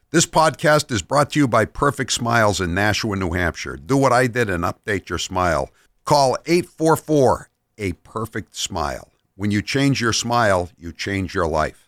This podcast is brought to you by Perfect Smiles in Nashua, New Hampshire. Do what I did and update your smile. Call 844-A-PERFECT-SMILE. When you change your smile, you change your life.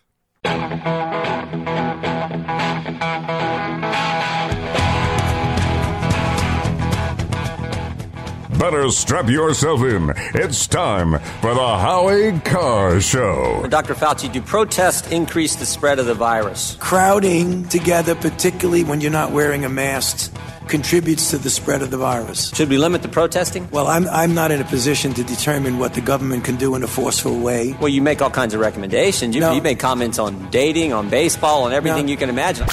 Better strap yourself in. It's time for the Howie Carr Show. Dr. Fauci, do protests increase the spread of the virus? Crowding together, particularly when you're not wearing a mask, contributes to the spread of the virus. Should we limit the protesting? Well, I'm not in a position to determine what the government can do in a forceful way. Well, you make all kinds of recommendations. You make comments on dating, on baseball, on everything you can imagine.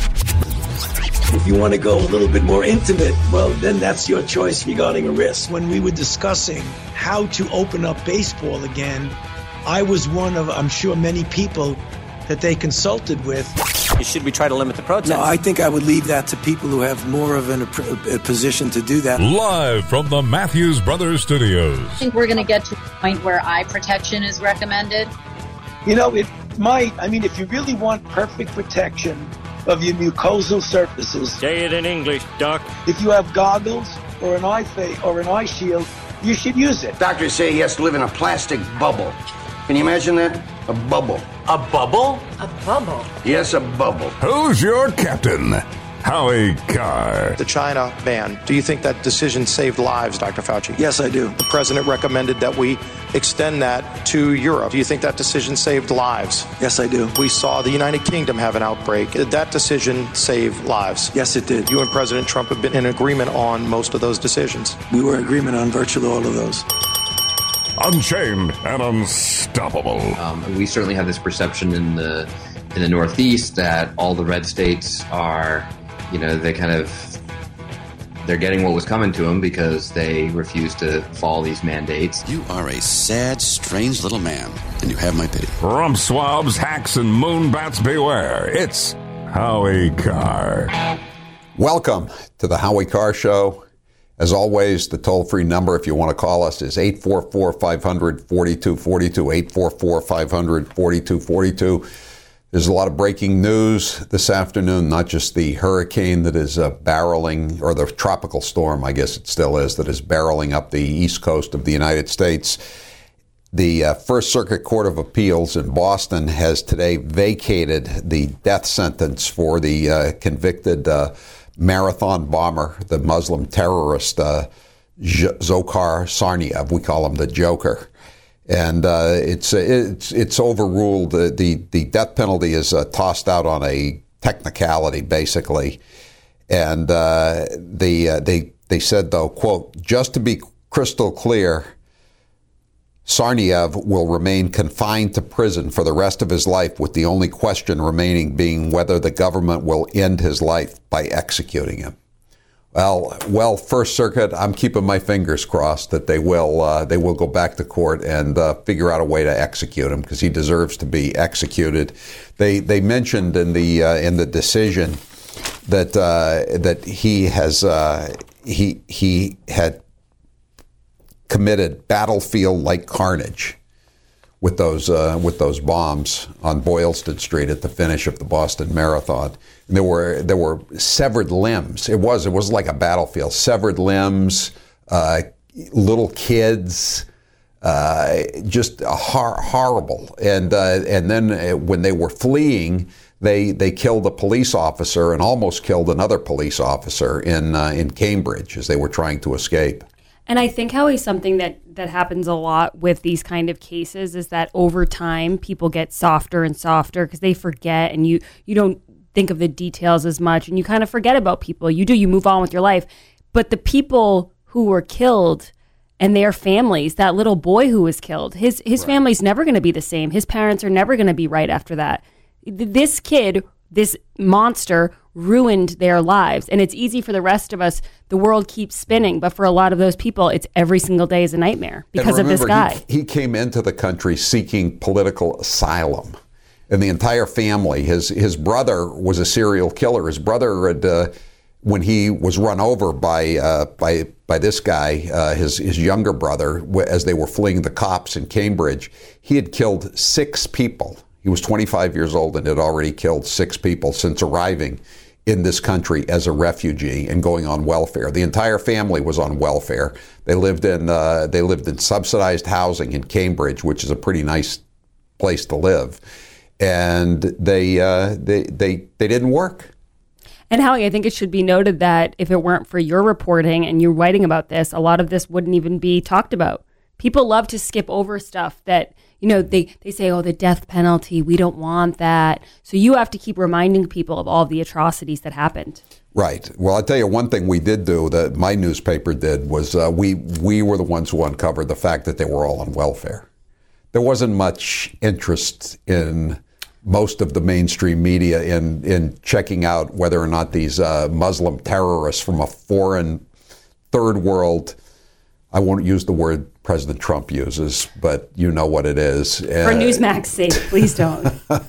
If you want to go a little bit more intimate, well, then that's your choice regarding a risk. When we were discussing how to open up baseball again, I was one of, I'm sure, many people that they consulted with. Should we try to limit the protests? No, I think I would leave that to people who have more of a position to do that. Live from the Matthews Brothers Studios. I think we're going to get to a point where eye protection is recommended. You know, it might. I mean, if you really want perfect protection of your mucosal surfaces. Say it in English, Doc. If you have goggles or an eye shield, you should use it. Doctors say he has to live in a plastic bubble. Can you imagine that? A bubble. A bubble? A bubble? Yes, a bubble. Who's your captain? Howie Carr. The China ban. Do you think that decision saved lives, Dr. Fauci? Yes, I do. The president recommended that we extend that to Europe. Do you think that decision saved lives? Yes, I do. We saw the United Kingdom have an outbreak. Did that decision save lives? Yes, it did. You and President Trump have been in agreement on most of those decisions. We were in agreement on virtually all of those. Unchained and unstoppable. We certainly have this perception in the Northeast that all the red states are, they're getting what was coming to them because they refuse to follow these mandates. You are a sad, strange little man, and you have my pity. Rump swabs, hacks, and moonbats beware. It's Howie Carr. Welcome to the Howie Carr Show. As always, the toll-free number, if you want to call us, is 844-500-4242, 844-500-4242. There's a lot of breaking news this afternoon, not just the hurricane that is barreling, or the tropical storm, I guess it still is, that is barreling up the east coast of the United States. The First Circuit Court of Appeals in Boston has today vacated the death sentence for the convicted marathon bomber, the Muslim terrorist Dzhokhar Tsarnaev. We call him the Joker. And it's overruled. The death penalty is tossed out on a technicality, basically. And they said, though, quote, just to be crystal clear, Tsarnaev will remain confined to prison for the rest of his life, with the only question remaining being whether the government will end his life by executing him. Well, First Circuit, I'm keeping my fingers crossed that they will go back to court and figure out a way to execute him, because he deserves to be executed. They mentioned in the decision that he had committed battlefield-like carnage with those bombs on Boylston Street at the finish of the Boston Marathon. And there were severed limbs. It was like a battlefield. Severed limbs, little kids, just horrible. And then when they were fleeing, they killed a police officer and almost killed another police officer in Cambridge as they were trying to escape. And I think, Howie, something that happens a lot with these kind of cases is that over time, people get softer and softer because they forget, and you don't think of the details as much, and you kind of forget about people. You move on with your life. But the people who were killed and their families, that little boy who was killed, his right. Family's never going to be the same. His parents are never going to be right after that. This kid, this monster, ruined their lives. And it's easy for the rest of us. The world keeps spinning. But for a lot of those people, it's every single day is a nightmare because of this guy. He came into the country seeking political asylum. And the entire family, his brother was a serial killer. His brother had, when he was run over by this guy, his younger brother, as they were fleeing the cops in Cambridge, he had killed 6 people. He was 25 years old and had already killed 6 people since arriving in this country as a refugee and going on welfare. The entire family was on welfare. They lived in subsidized housing in Cambridge, which is a pretty nice place to live, and they didn't work. And Howie, I think it should be noted that if it weren't for your reporting and you writing about this, a lot of this wouldn't even be talked about. People love to skip over stuff that, they say, oh, the death penalty, we don't want that. So you have to keep reminding people of all the atrocities that happened. Right. Well, I'll tell you one thing we did do that my newspaper did was we were the ones who uncovered the fact that they were all on welfare. There wasn't much interest in most of the mainstream media in checking out whether or not these Muslim terrorists from a foreign third world, I won't use the word President Trump uses, but you know what it is. For Newsmax's sake, please don't.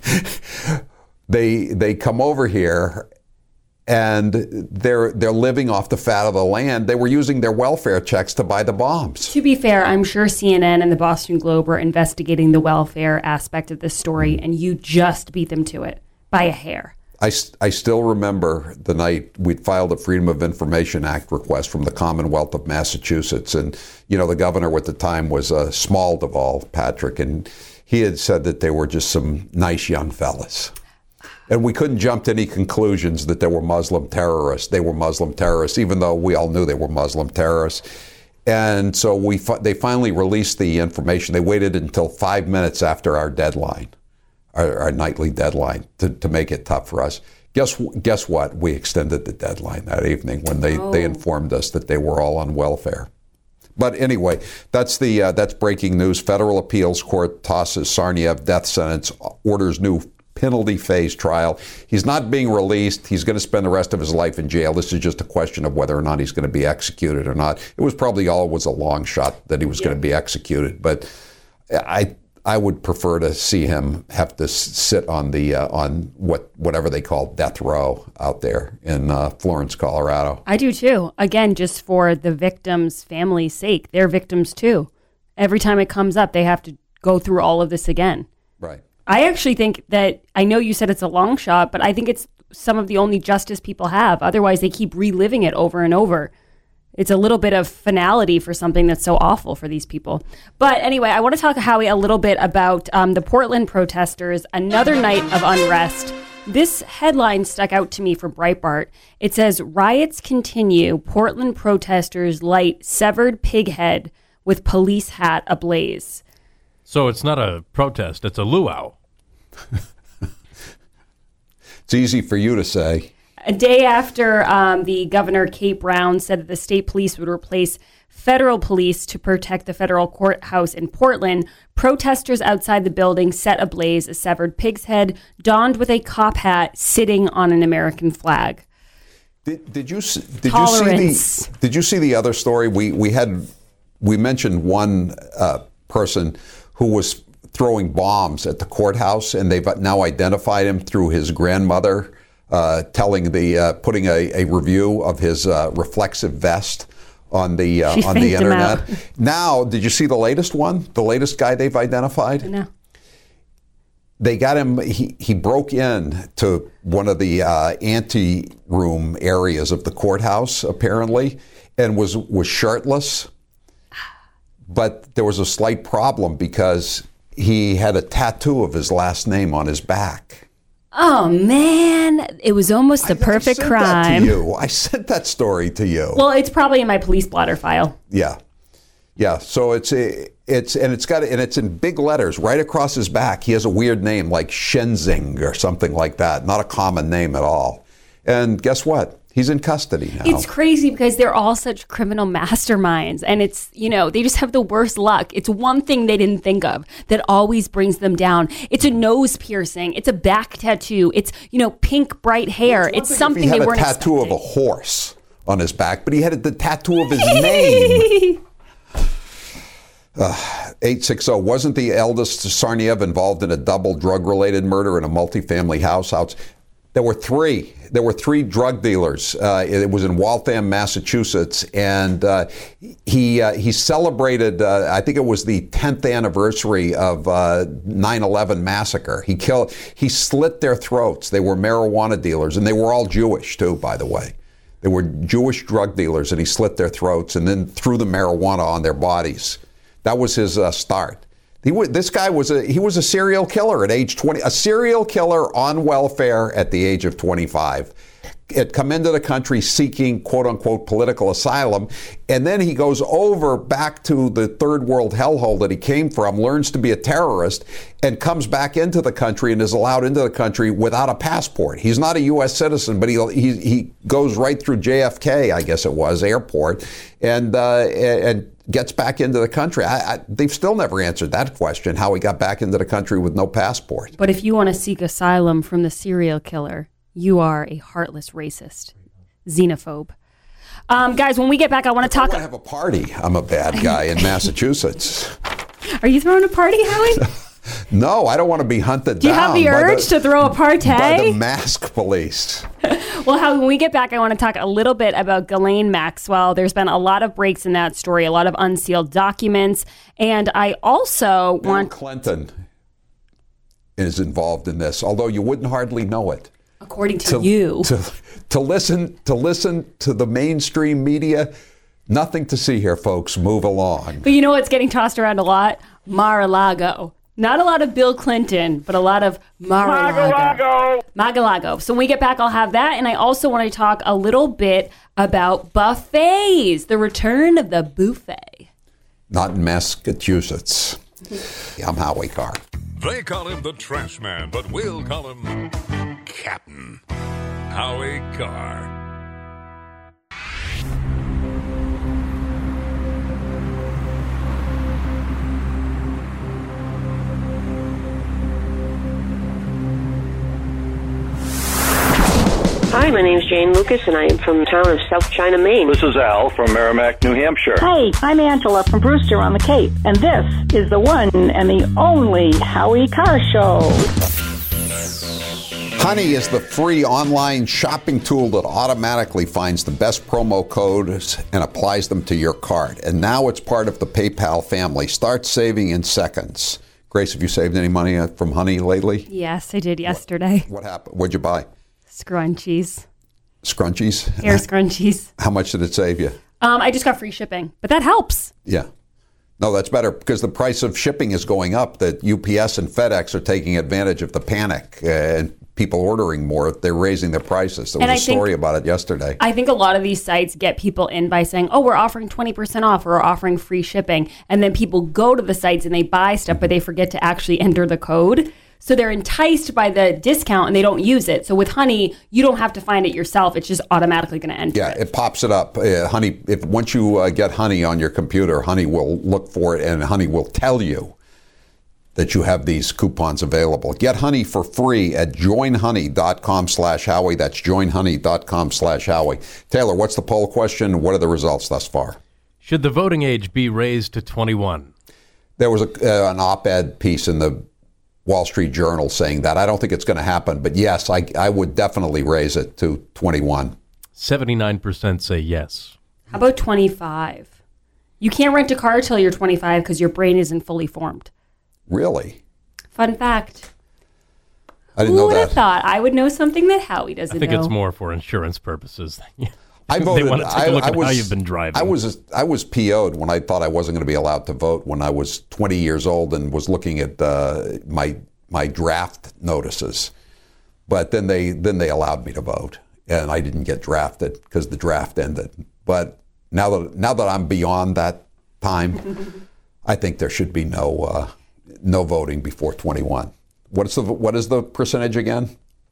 They come over here and they're living off the fat of the land. They were using their welfare checks to buy the bombs. To be fair, I'm sure CNN and the Boston Globe were investigating the welfare aspect of this story, and you just beat them to it by a hair. I still remember the night we'd filed a Freedom of Information Act request from the Commonwealth of Massachusetts. And, the governor at the time was Small Patrick, and he had said that they were just some nice young fellas. And we couldn't jump to any conclusions that they were Muslim terrorists. They were Muslim terrorists, even though we all knew they were Muslim terrorists. And so they finally released the information. They waited until 5 minutes after our deadline. Our nightly deadline to make it tough for us. Guess what? We extended the deadline that evening when they informed us that they were all on welfare. But anyway, that's breaking news. Federal Appeals Court tosses Tsarnaev death sentence, orders new penalty phase trial. He's not being released. He's going to spend the rest of his life in jail. This is just a question of whether or not he's going to be executed or not. It was probably always a long shot that he was going to be executed, but I would prefer to see him have to sit on the whatever they call death row out there in Florence, Colorado. I do too. Again, just for the victims' family's sake. They're victims too. Every time it comes up, they have to go through all of this again. Right. I actually think that, I know you said it's a long shot, but I think it's some of the only justice people have. Otherwise, they keep reliving it over and over. It's a little bit of finality for something that's so awful for these people. But anyway, I want to talk, Howie, a little bit about the Portland protesters, another night of unrest. This headline stuck out to me from Breitbart. It says, riots continue, Portland protesters light severed pig head with police hat ablaze. So it's not a protest, it's a luau. It's easy for you to say. A day after the governor, Kate Brown, said that the state police would replace federal police to protect the federal courthouse in Portland, protesters outside the building set ablaze a severed pig's head, donned with a cop hat, sitting on an American flag. Did you see the other story? We mentioned one person who was throwing bombs at the courthouse, and they've now identified him through his grandmother. Putting a review of his reflexive vest on the internet. Now, did you see the latest one? The latest guy they've identified? No. They got him. He broke in to one of the ante-room areas of the courthouse, apparently, and was shirtless. But there was a slight problem because he had a tattoo of his last name on his back. Oh, man. It was almost the perfect crime. I sent that story to you. Well, it's probably in my police blotter file. Yeah. So it's in big letters right across his back. He has a weird name like Shenzing or something like that. Not a common name at all. And guess what? He's in custody now. It's crazy because they're all such criminal masterminds, and it's, they just have the worst luck. It's one thing they didn't think of that always brings them down. It's a nose piercing. It's a back tattoo. It's, pink, bright hair. It's something they weren't expecting. He had a tattoo of a horse on his back, but he had the tattoo of his name. 860, wasn't the eldest Tsarnaev involved in a double drug-related murder in a multifamily house? There were three. There were three drug dealers. It was in Waltham, Massachusetts, and he celebrated. I think it was the 10th anniversary of 9/11 massacre. He slit their throats. They were marijuana dealers, and they were all Jewish too, by the way. They were Jewish drug dealers, and he slit their throats and then threw the marijuana on their bodies. That was his start. This guy was a serial killer at age 20, a serial killer on welfare at the age of 25. Had come into the country seeking quote unquote political asylum, and then he goes back to the third world hellhole that he came from, learns to be a terrorist, and comes back into the country and is allowed into the country without a passport. He's not a U.S. citizen, but he goes right through JFK, I guess it was, airport, and gets back into the country. They've still never answered that question, how he got back into the country with no passport. But if you want to seek asylum from the serial killer, you are a heartless racist, xenophobe. Guys, when we get back, I want to talk. I want to have a party. I'm a bad guy in Massachusetts. Are you throwing a party, Howie? No, I don't want to be hunted down. Do you have the urge to throw a party? By the mask police. Well, Howie, when we get back, I want to talk a little bit about Ghislaine Maxwell. There's been a lot of breaks in that story, a lot of unsealed documents. And I also want... Bill Clinton is involved in this, although you wouldn't hardly know it. According to you. To listen to the mainstream media, nothing to see here, folks. Move along. But you know what's getting tossed around a lot? Mar-a-Lago. Not a lot of Bill Clinton, but a lot of Mar-a-Lago. Mar-a-Lago. So when we get back, I'll have that. And I also want to talk a little bit about buffets, the return of the buffet. Not in Massachusetts. I'm Howie Carr. They call him the Trash Man, but we'll call him Captain Howie Carr. Hi, my name's Jane Lucas, and I am from the town of South China, Maine. This is Al from Merrimack, New Hampshire. Hey, I'm Angela from Brewster on the Cape, and this is the one and the only Howie Carr Show. Honey is the free online shopping tool that automatically finds the best promo codes and applies them to your cart. And now it's part of the PayPal family. Start saving in seconds. Grace, have you saved any money from Honey lately? Yes, I did yesterday. What happened? What'd you buy? Scrunchies. Scrunchies? Hair scrunchies. How much did it save you? I just got free shipping, but that helps. Yeah. No, that's better because the price of shipping is going up. That UPS and FedEx are taking advantage of the panic and people ordering more. They're raising their prices. There was a story about it yesterday. I think a lot of these sites get people in by saying, oh, we're offering 20% off or we're offering free shipping. And then people go to the sites and they buy stuff, but they forget to actually enter the code. So they're enticed by the discount and they don't use it. So with Honey, you don't have to find it yourself. It's just automatically going to enter it. Yeah, it pops it up. Honey, once you get Honey on your computer, Honey will look for it and Honey will tell you that you have these coupons available. Get Honey for free at joinhoney.com/Howie. That's joinhoney.com/Howie. Taylor, what's the poll question? What are the results thus far? Should the voting age be raised to 21? There was an op-ed piece in the Wall Street Journal saying that. I don't think it's going to happen, but yes, I would definitely raise it to 21. 79% say yes. How about 25? You can't rent a car till you're 25 because your brain isn't fully formed. Really? Fun fact. I didn't know that. Who would have thought I would know something that Howie doesn't know? I think it's more for insurance purposes. I voted. They want to take a look at how you've been driving. I was PO'd when I thought I wasn't going to be allowed to vote when I was 20 years old and was looking at my draft notices. But then they allowed me to vote, and I didn't get drafted because the draft ended. But now that I'm beyond that time, I think there should be no voting before 21. What is the percentage again?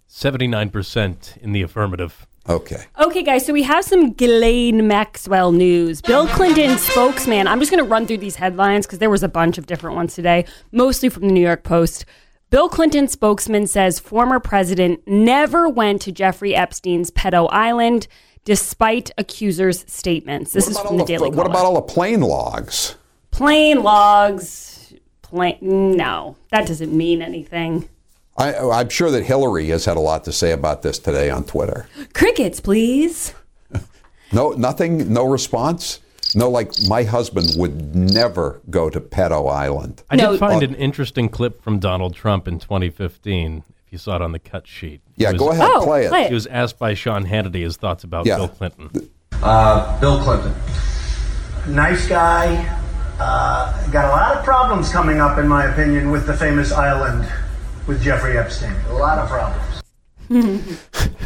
79% in the affirmative. Okay, guys, so we have some Ghislaine Maxwell news. Bill Clinton's spokesman, I'm just going to run through these headlines because there was a bunch of different ones today, mostly from the New York Post. Bill Clinton's spokesman says former president never went to Jeffrey Epstein's pedo island, despite accusers' statements. This is from the Daily Caller. What about all the plane logs? Plane logs. No, that doesn't mean anything. I'm sure that Hillary has had a lot to say about this today on Twitter. Crickets, please. No, nothing, no response? No, like my husband would never go to Pedo Island. I did find an interesting clip from Donald Trump in 2015, if you saw it on the cut sheet. Yeah, go ahead, play it. He was asked by Sean Hannity his thoughts about Bill Clinton. Bill Clinton. Nice guy. Got a lot of problems coming up, in my opinion, with the famous island with Jeffrey Epstein. A lot of problems.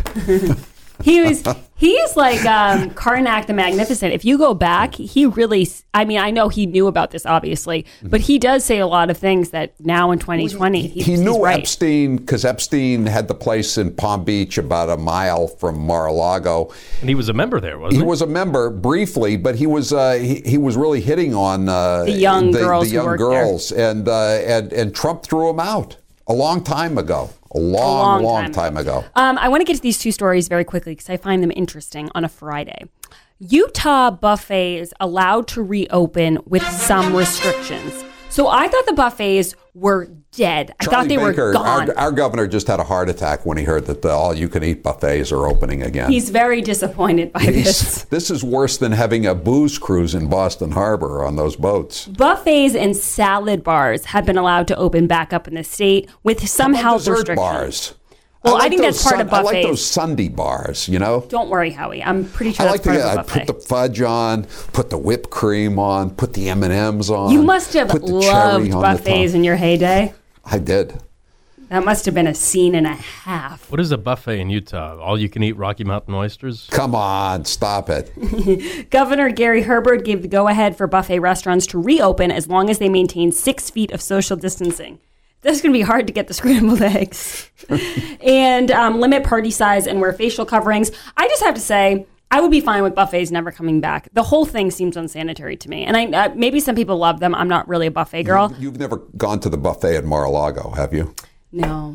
He is like Karnak the Magnificent. If you go back, he really, I mean, I know he knew about this, obviously, but he does say a lot of things that now in 2020, he knew Epstein because Epstein had the place in Palm Beach about a mile from Mar-a-Lago. And he was a member there, wasn't he? He was a member briefly, but he was really hitting on the young girls. And Trump threw him out a long time ago. A long time ago. I want to get to these two stories very quickly because I find them interesting on a Friday. Utah buffets allowed to reopen with some restrictions. So I thought the buffets were dead. I thought they were gone. Our governor just had a heart attack when he heard that the all-you-can-eat buffets are opening again. He's very disappointed by this. This is worse than having a booze cruise in Boston Harbor on those boats. Buffets and salad bars have been allowed to open back up in the state with some health restrictions. Bars? Well, I think that's part of buffets. I like those Sunday bars, you know? Don't worry, Howie. I'm pretty sure that's part of a buffet. I put the fudge on, put the whipped cream on, put the M&Ms on. You must have loved buffets in your heyday. I did. That must have been a scene and a half. What is a buffet in Utah? All you can eat Rocky Mountain oysters? Come on, stop it. Governor Gary Herbert gave the go-ahead for buffet restaurants to reopen as long as they maintain 6 feet of social distancing. That's going to be hard to get the scrambled eggs. And limit party size and wear facial coverings. I just have to say, I would be fine with buffets never coming back. The whole thing seems unsanitary to me. And maybe some people love them. I'm not really a buffet girl. You've never gone to the buffet at Mar-a-Lago, have you? No.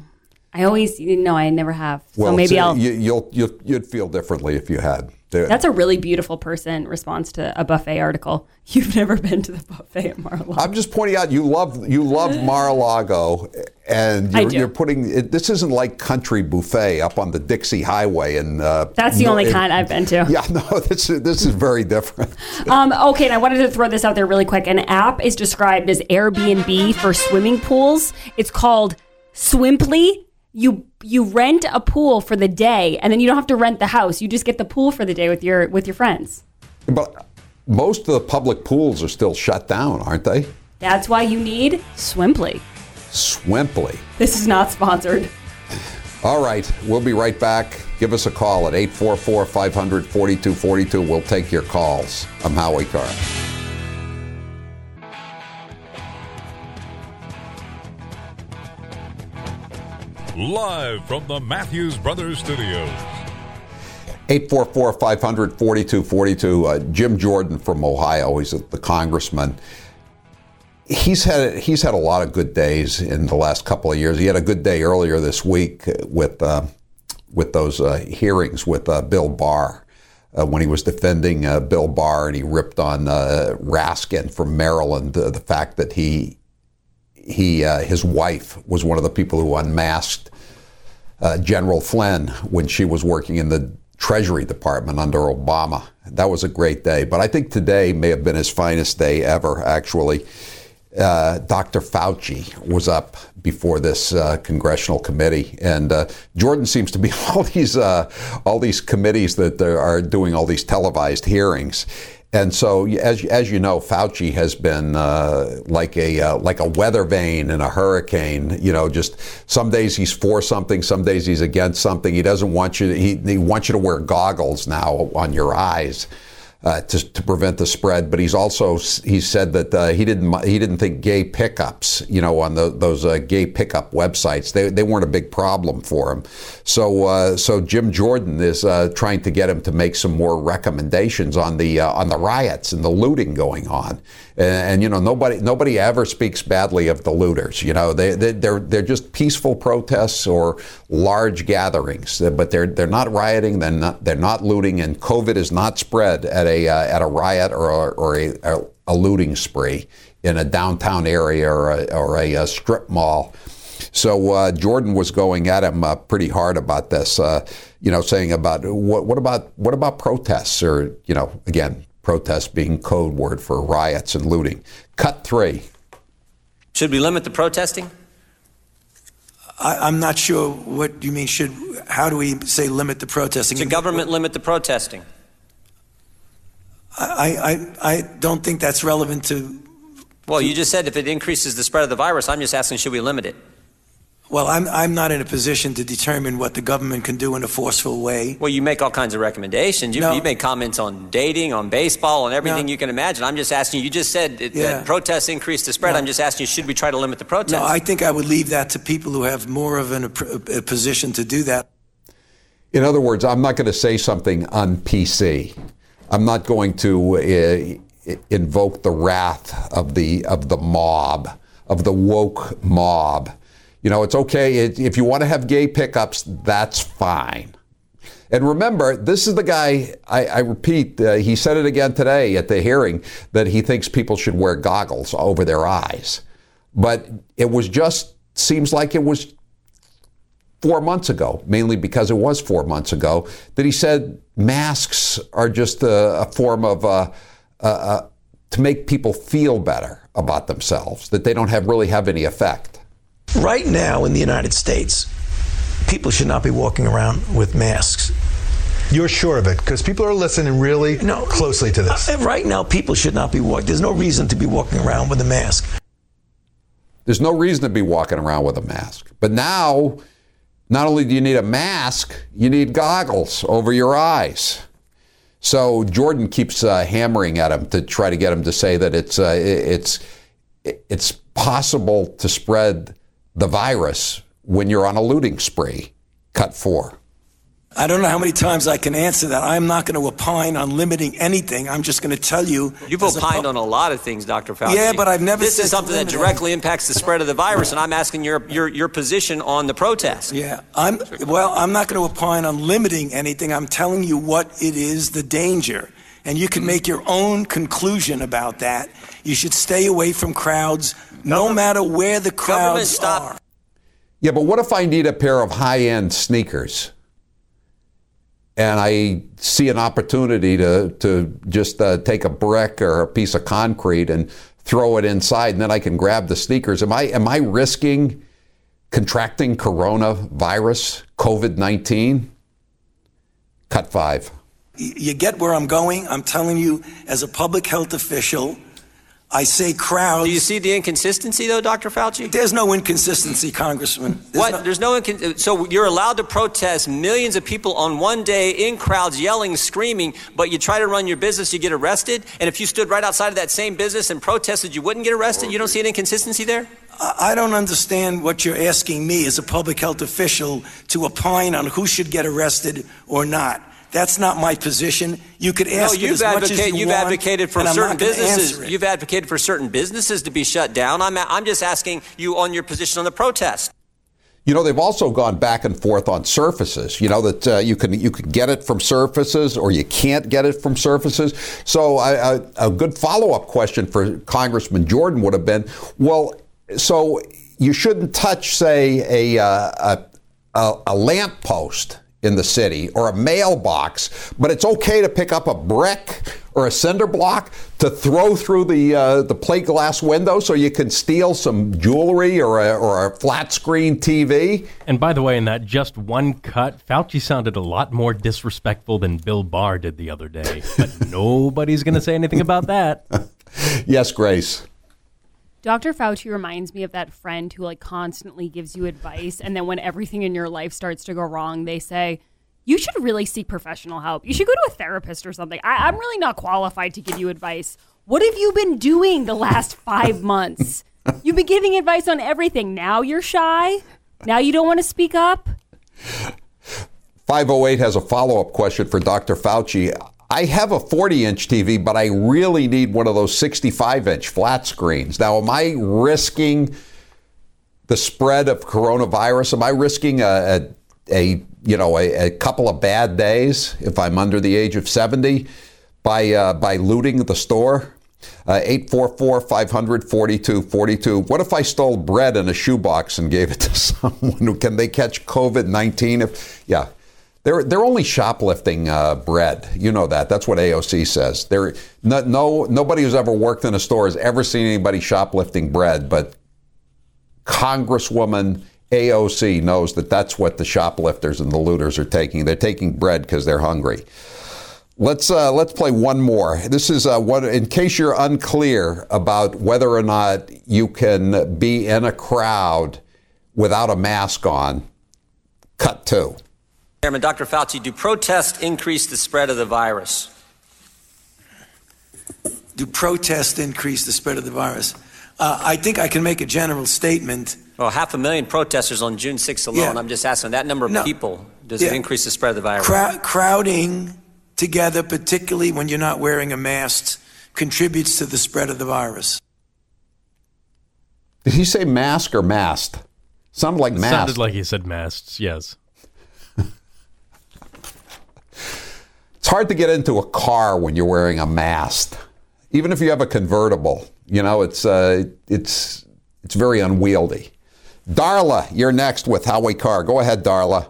I never have. So maybe you'd feel differently if you had. That's a really beautiful person response to a buffet article. You've never been to the buffet at Mar-a-Lago. I'm just pointing out you love Mar-a-Lago, and you're putting this isn't like Country Buffet up on the Dixie Highway, and that's the only kind I've been to. Yeah, no, this is very different. Okay, and I wanted to throw this out there really quick. An app is described as Airbnb for swimming pools. It's called Swimply. You rent a pool for the day, and then you don't have to rent the house. You just get the pool for the day with your friends. But most of the public pools are still shut down, aren't they? That's why you need Swimply. Swimply. This is not sponsored. All right, we'll be right back. Give us a call at 844-500-4242. We'll take your calls. I'm Howie Carr. Live from the Matthews Brothers Studios. 844-500-4242. Jim Jordan from Ohio. He's the congressman. He's had a lot of good days in the last couple of years. He had a good day earlier this week with those hearings with Bill Barr when he was defending Bill Barr, and he ripped on Raskin from Maryland, the fact that his wife was one of the people who unmasked General Flynn when she was working in the Treasury Department under Obama. That was a great day. But I think today may have been his finest day ever, actually. Dr. Fauci was up before this congressional committee, and Jordan seems to be all these committees that are doing all these televised hearings. And so, as you know, Fauci has been like a weather vane in a hurricane. You know, just some days he's for something, some days he's against something. He doesn't want you. He wants you to wear goggles now on your eyes to prevent the spread. But he said that he didn't think gay pickups, on those gay pickup websites, they weren't a big problem for him. So Jim Jordan is trying to get him to make some more recommendations on the riots and the looting going on. And nobody ever speaks badly of the looters. They're just peaceful protests or large gatherings, but they're not rioting. They're not looting, and COVID is not spread at a riot or a looting spree in a downtown area or a strip mall. So Jordan was going at him pretty hard about this, saying about what about protests, or again, protests being code word for riots and looting. Cut 3. Should we limit the protesting? I'm not sure what you mean. How do we say limit the protesting? Should government limit the protesting? I don't think that's relevant to... Well, you just said if it increases the spread of the virus. I'm just asking, should we limit it? Well, I'm not in a position to determine what the government can do in a forceful way. Well, you make all kinds of recommendations. You make comments on dating, on baseball, on everything you can imagine. I'm just asking you. You just said that protests increase the spread. I'm just asking you, should we try to limit the protests? No, I think I would leave that to people who have more of a position to do that. In other words, I'm not going to say something on PC. I'm not going to invoke the wrath of the mob, of the woke mob. It's okay. If you want to have gay pickups, that's fine. And remember, this is the guy, I repeat, he said it again today at the hearing, that he thinks people should wear goggles over their eyes. But it seems like it was 4 months ago, mainly because it was 4 months ago, that he said masks are just a form of, to make people feel better about themselves, that they don't really have any effect. Right now in the United States, people should not be walking around with masks. You're sure of it? Because people are listening really closely to this. Right now, people should not be walking. There's no reason to be walking around with a mask. There's no reason to be walking around with a mask. But now, not only do you need a mask, you need goggles over your eyes. So Jordan keeps hammering at him to try to get him to say that it's possible to spread the virus when you're on a looting spree. Cut 4. I don't know how many times I can answer that. I'm not going to opine on limiting anything. I'm just going to tell you. You've opined on a lot of things, Dr. Fauci. Yeah, but I've never This said is something that directly impacts the spread of the virus, and I'm asking your position on the protest. Yeah, I'm not going to opine on limiting anything. I'm telling you what it is, the danger. And you can make your own conclusion about that. You should stay away from crowds, no matter where the crowds are. Yeah, but what if I need a pair of high-end sneakers and I see an opportunity to just take a brick or a piece of concrete and throw it inside, and then I can grab the sneakers? Am I risking contracting coronavirus, COVID-19? Cut 5. You get where I'm going? I'm telling you, as a public health official, I say crowds. Do you see the inconsistency, though, Dr. Fauci? There's no inconsistency, Congressman. So you're allowed to protest millions of people on one day in crowds yelling, screaming, but you try to run your business, you get arrested? And if you stood right outside of that same business and protested, you wouldn't get arrested? You don't see an inconsistency there? I don't understand what you're asking me as a public health official to opine on who should get arrested or not. That's not my position. You could ask it as much as you want. You've advocated for certain businesses. You've advocated for certain businesses to be shut down. I'm just asking you on your position on the protest. They've also gone back and forth on surfaces. That you could get it from surfaces or you can't get it from surfaces. So a good follow-up question for Congressman Jordan would have been, well, so you shouldn't touch, say, a lamppost in the city or a mailbox, but it's okay to pick up a brick or a cinder block to throw through the plate glass window so you can steal some jewelry or a flat screen TV. And by the way, in that just one cut, Fauci sounded a lot more disrespectful than Bill Barr did the other day. But nobody's going to say anything about that. Yes, Grace. Dr. Fauci reminds me of that friend who constantly gives you advice, and then when everything in your life starts to go wrong, they say, you should really seek professional help. You should go to a therapist or something. I'm really not qualified to give you advice. What have you been doing the last 5 months? You've been giving advice on everything. Now you're shy? Now you don't want to speak up? 508 has a follow-up question for Dr. Fauci. I have a 40-inch TV, but I really need one of those 65-inch flat screens. Now, am I risking the spread of coronavirus? Am I risking a couple of bad days if I'm under the age of 70 by looting the store? 844-500-4242. What if I stole bread in a shoebox and gave it to someone? Can they catch COVID-19? Yeah. They're only shoplifting bread. You know that. That's what AOC says. Nobody who's ever worked in a store has ever seen anybody shoplifting bread, but Congresswoman AOC knows that that's what the shoplifters and the looters are taking. They're taking bread because they're hungry. Let's play one more. This is in case you're unclear about whether or not you can be in a crowd without a mask on. Cut 2. Chairman, Dr. Fauci, do protests increase the spread of the virus? Do protests increase the spread of the virus? I think I can make a general statement. Well, 500,000 protesters on June 6th alone. Yeah. I'm just asking that number of people. Does it increase the spread of the virus? Crowding together, particularly when you're not wearing a mask, contributes to the spread of the virus. Did he say mask or mast? Sounded like mast. Sounded like he said masts, yes. It's hard to get into a car when you're wearing a mast. Even if you have a convertible, you know, it's very unwieldy. Darla, you're next with Howie Carr. Go ahead, Darla.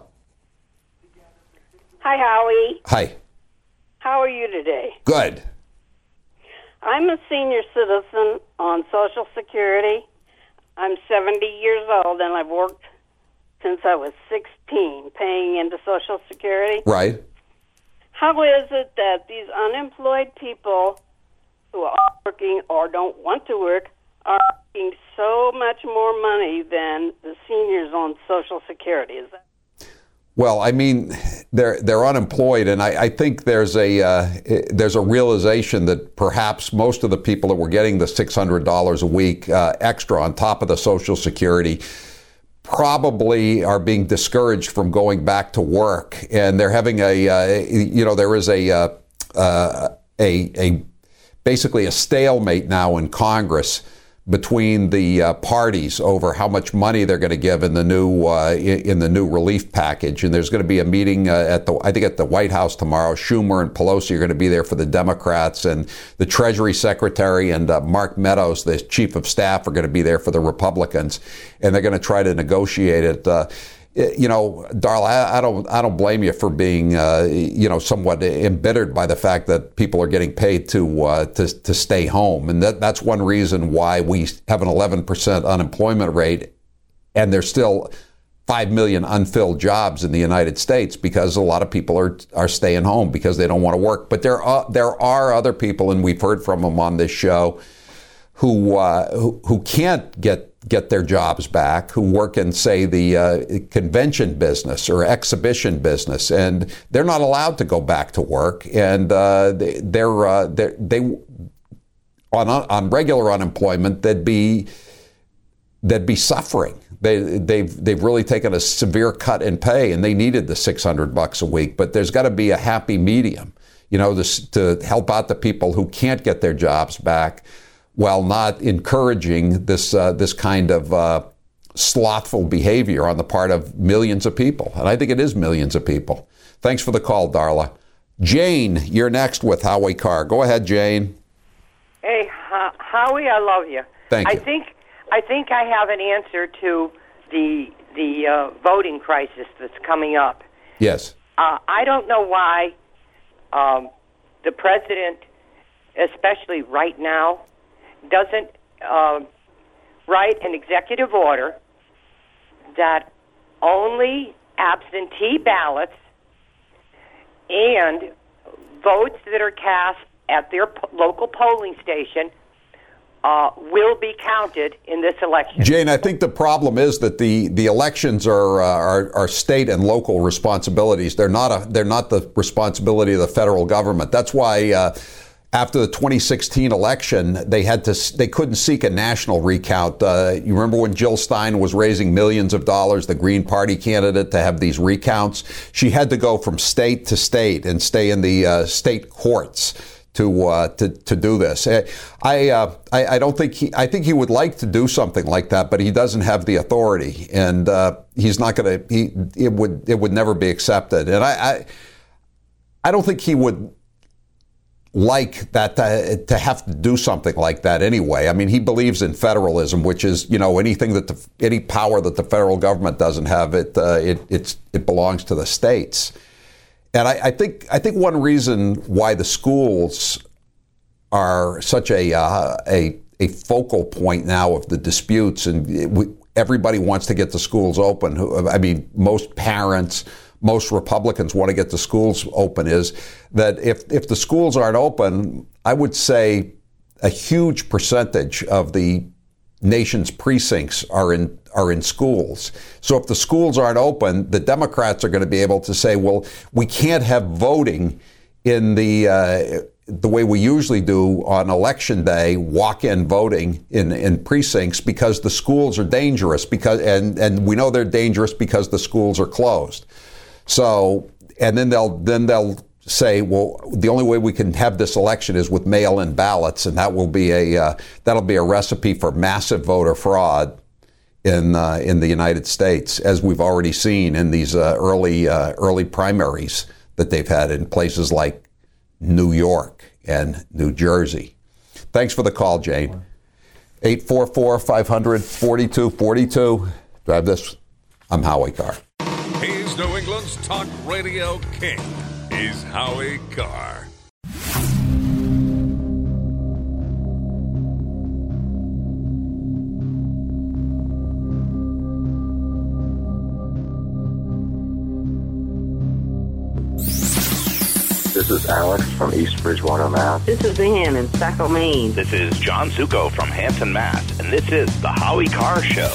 Hi, Howie. Hi. How are you today? Good. I'm a senior citizen on Social Security. I'm 70 years old, and I've worked since I was 16, paying into Social Security. Right. How is it that these unemployed people who are working or don't want to work are making so much more money than the seniors on Social Security? Is that? Well, I mean, they're unemployed, and I think there's a realization that perhaps most of the people that were getting the $600 a week extra on top of the Social Security probably are being discouraged from going back to work, and they're having there is basically a stalemate now in Congress between the parties over how much money they're going to give in the new relief package. And there's going to be a meeting at the White House tomorrow. Schumer and Pelosi are going to be there for the Democrats, and the Treasury Secretary and Mark Meadows, the Chief of Staff, are going to be there for the Republicans, and they're going to try to negotiate it. Darla, I don't blame you for being, somewhat embittered by the fact that people are getting paid to stay home, and that's one reason why we have an 11% unemployment rate, and there's still 5 million unfilled jobs in the United States because a lot of people are staying home because they don't want to work. But there are other people, and we've heard from them on this show, who can't get their jobs back, who work in, say, the convention business or exhibition business, and they're not allowed to go back to work, and they're on regular unemployment, they'd be suffering. They've really taken a severe cut in pay, and they needed the $600 a week. But there's got to be a happy medium, to help out the people who can't get their jobs back, while not encouraging this kind of slothful behavior on the part of millions of people. And I think it is millions of people. Thanks for the call, Darla. Jane, you're next with Howie Carr. Go ahead, Jane. Hey, Howie, I love you. Thank you. I think I have an answer to the voting crisis that's coming up. Yes. I don't know why the president, especially right now, doesn't write an executive order that only absentee ballots and votes that are cast at their local polling station will be counted in this election. Jane, I think the problem is that the elections are state and local responsibilities. They're not the responsibility of the federal government. That's why after the 2016 election, they couldn't seek a national recount. You remember when Jill Stein was raising millions of dollars, the Green Party candidate, to have these recounts? She had to go from state to state and stay in the state courts to do this. I don't think I think he would like to do something like that, but he doesn't have the authority, and he's not going to. It would never be accepted, and I don't think he would like that to have to do something like that anyway. I mean, he believes in federalism, which is, anything that any power that the federal government doesn't have, it belongs to the states. And I think one reason why the schools are such a focal point now of the disputes, and everybody wants to get the schools open. I mean, most parents, most Republicans want to get the schools open, is that if the schools aren't open, I would say a huge percentage of the nation's precincts are in schools. So if the schools aren't open, the Democrats are going to be able to say, well, we can't have voting in the way we usually do on election day, walk-in voting in precincts, because the schools are dangerous, and we know they're dangerous because the schools are closed. So, and then they'll say, well, the only way we can have this election is with mail-in ballots, and that will be that'll be a recipe for massive voter fraud in the United States, as we've already seen in these early primaries that they've had in places like New York and New Jersey. Thanks for the call, Jane. 844-500-4242. Drive this. I'm Howie Carr. He's New England's talk radio king. He's Howie Carr. This is Alex from East Bridgewater, Mass. This is Ann in Saco, Maine. This is John Zuko from Hampton, Mass. And this is The Howie Carr Show.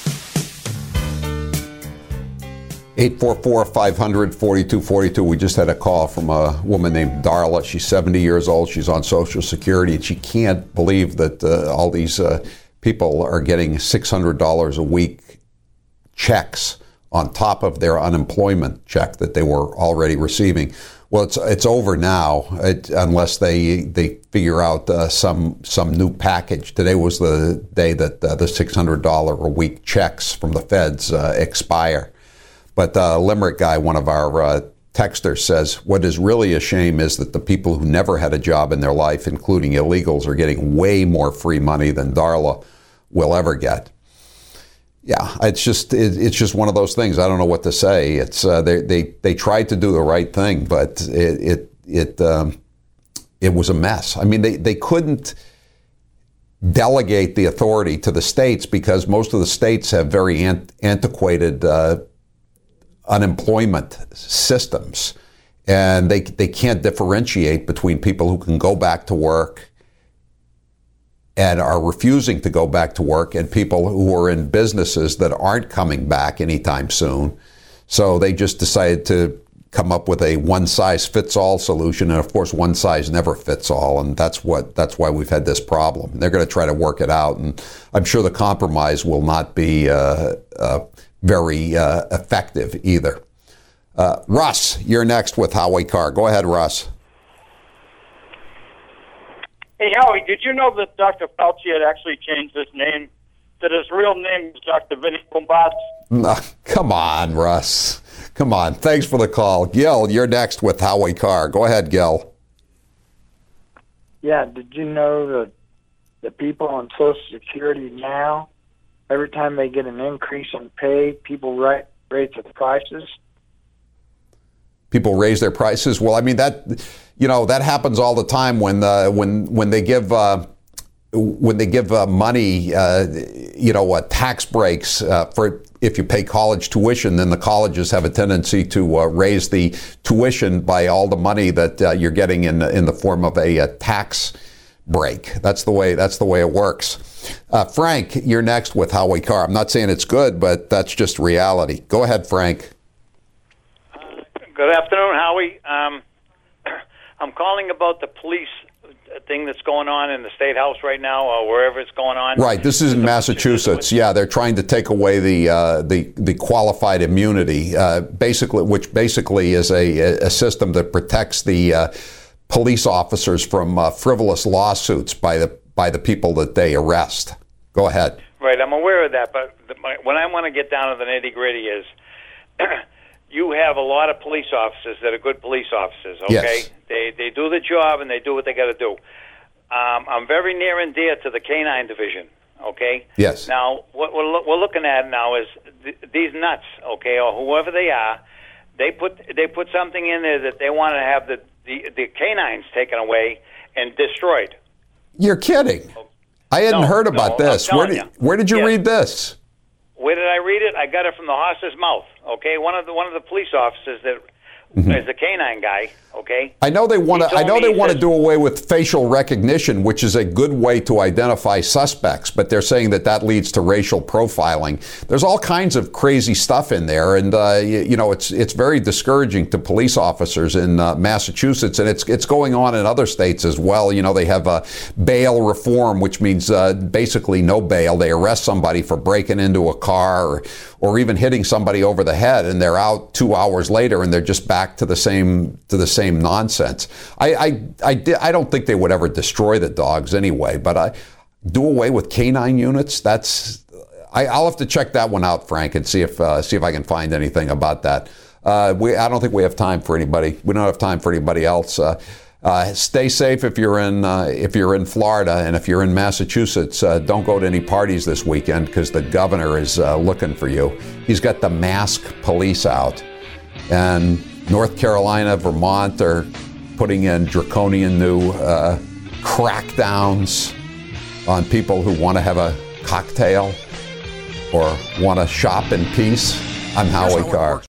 844-500-4242. We just had a call from a woman named Darla. She's 70 years old. She's on Social Security, and she can't believe that all these people are getting $600 a week checks on top of their unemployment check that they were already receiving. Well, it's over now, unless they figure out some new package. Today was the day that the $600 a week checks from the feds expire. But Limerick Guy, one of our texters, says, what is really a shame is that the people who never had a job in their life, including illegals, are getting way more free money than Darla will ever get. Yeah, it's just one of those things. I don't know what to say. It's they tried to do the right thing, but it was a mess. I mean, they couldn't delegate the authority to the states because most of the states have very antiquated unemployment systems, and they can't differentiate between people who can go back to work and are refusing to go back to work and people who are in businesses that aren't coming back anytime soon. So they just decided to come up with a one-size-fits-all solution, and of course one size never fits all, and that's why we've had this problem. They're going to try to work it out, and I'm sure the compromise will not be very effective either. Russ, you're next with Howie Carr. Go ahead, Russ. Hey, Howie, did you know that Dr. Fauci had actually changed his name? That his real name is Dr. Vinny Bombats? Come on, Russ. Come on. Thanks for the call. Gil, you're next with Howie Carr. Go ahead, Gil. Yeah, did you know that the people on Social Security now, every time they get an increase in pay, people raise the prices? People raise their prices. Well, I mean that happens all the time when they give money, tax breaks for if you pay college tuition. Then the colleges have a tendency to raise the tuition by all the money that you're getting in the form of a tax break. That's the way it works. Frank, you're next with Howie Carr. I'm not saying it's good, but that's just reality. Go ahead, Frank. Good afternoon, Howie. I'm calling about the police thing that's going on in the State House right now, or wherever it's going on. Right. This is in Massachusetts. Yeah, they're trying to take away the qualified immunity, which basically is a system that protects the police officers from frivolous lawsuits by the people that they arrest. Go ahead. Right. I'm aware of that, but when I want to get down to the nitty-gritty is you have a lot of police officers that are good police officers, okay? Yes. They do the job, and they do what they got to do. I'm very near and dear to the Canine Division, okay? Yes. Now, what we're looking at now is these nuts, okay, or whoever they are, they put something in there that they want to have the canines taken away and destroyed. You're kidding. I hadn't heard about this. Where did you read this? Where did I read it? I got it from the horse's mouth. Okay, one of the police officers that is a canine guy. Okay, I know they want to do away with facial recognition, which is a good way to identify suspects, but they're saying that leads to racial profiling. There's all kinds of crazy stuff in there, and it's very discouraging to police officers in Massachusetts, and it's going on in other states as well. They have bail reform, which means basically no bail. They arrest somebody for breaking into a car or even hitting somebody over the head, and they're out 2 hours later, and they're just back to the same nonsense. I don't think they would ever destroy the dogs anyway, but do away with canine units. I'll have to check that one out, Frank, and see if I can find anything about that. I don't think we have time for anybody. We don't have time for anybody else. Stay safe if you're in Florida, and if you're in Massachusetts, don't go to any parties this weekend because the governor is looking for you. He's got the mask police out, and North Carolina, Vermont are putting in draconian new crackdowns on people who want to have a cocktail or want to shop in peace. I'm Howie Carr.